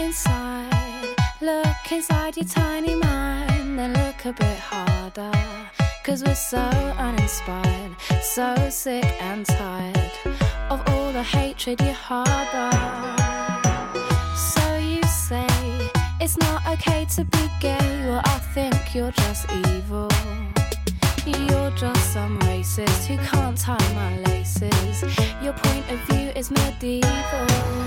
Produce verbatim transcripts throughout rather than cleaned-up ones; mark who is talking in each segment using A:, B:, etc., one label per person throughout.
A: inside, look inside your tiny mind, then look a bit harder, 'cause we're so uninspired, so sick and tired of all the hatred you harbour. So you say it's not okay to be gay, well I think you're just evil. You're just some racist who can't tie my laces. Your point of view is medieval.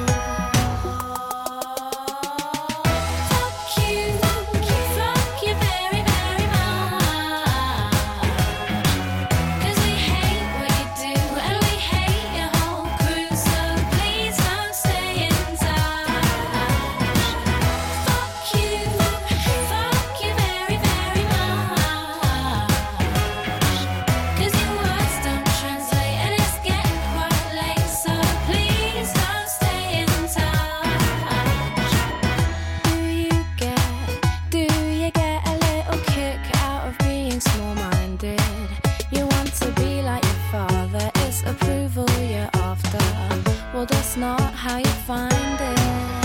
A: That's not how you find it.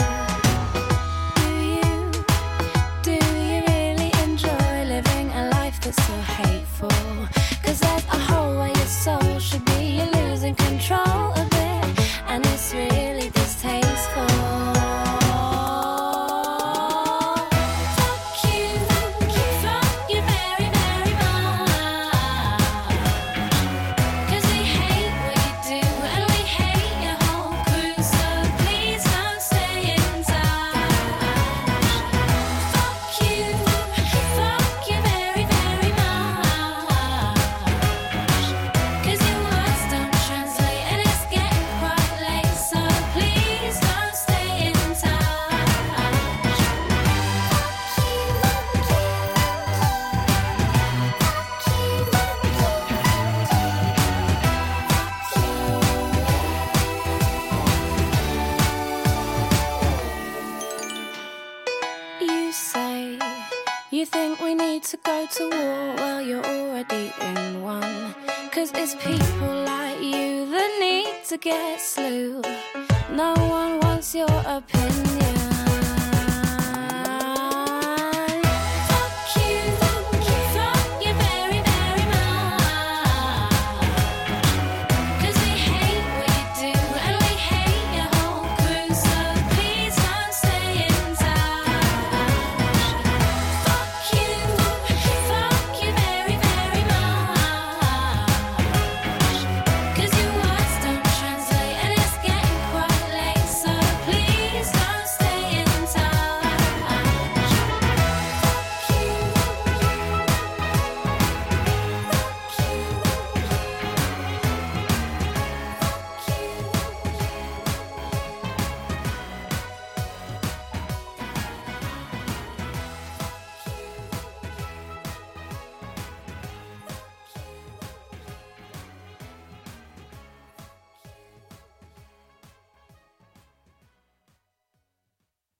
A: Do you, do you really enjoy living a life that's so hateful? 'Cause there's a hole where your soul should be. You're losing control of it, and it's really distasteful. You think we need to go to war? Well, you're already in one. 'Cause it's people like you that need to get slew. No one wants your opinion.